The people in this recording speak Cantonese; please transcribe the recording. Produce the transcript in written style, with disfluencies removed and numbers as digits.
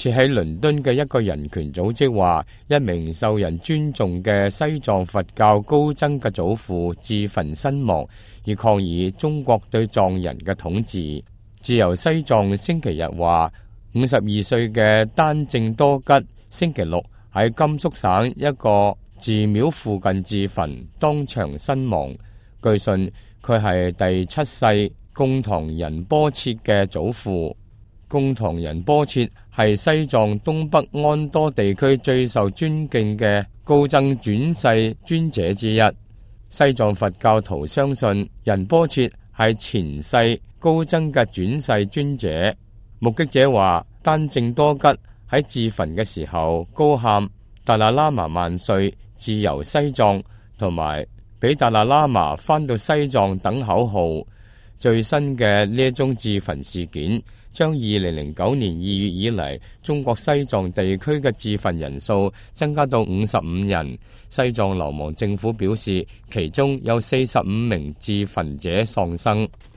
設喺倫敦嘅一個人權組織話，一名受人尊重嘅西藏佛教高僧嘅祖父自焚身亡，以抗議中國對藏人嘅統治。自由西藏星期日話，52歲嘅丹正多吉星期六喺甘肅省一個寺廟附近自焚，當場身亡。據信佢係第7世貢唐仁波切嘅祖父。貢唐仁波切係西藏東北安多地區最受尊敬嘅高僧轉世尊者之一。西藏佛教徒相信仁波切係前世高僧嘅轉世尊者。目擊者話，丹正多吉喺自焚嘅時候高喊達賴喇嘛萬歲、自由西藏同埋俾達賴喇嘛返到西藏等口號。最新嘅呢一宗自焚事件將2009年2月以嚟中國西藏地區嘅自焚人數增加到55人。西藏流亡政府表示，其中有45名自焚者喪生。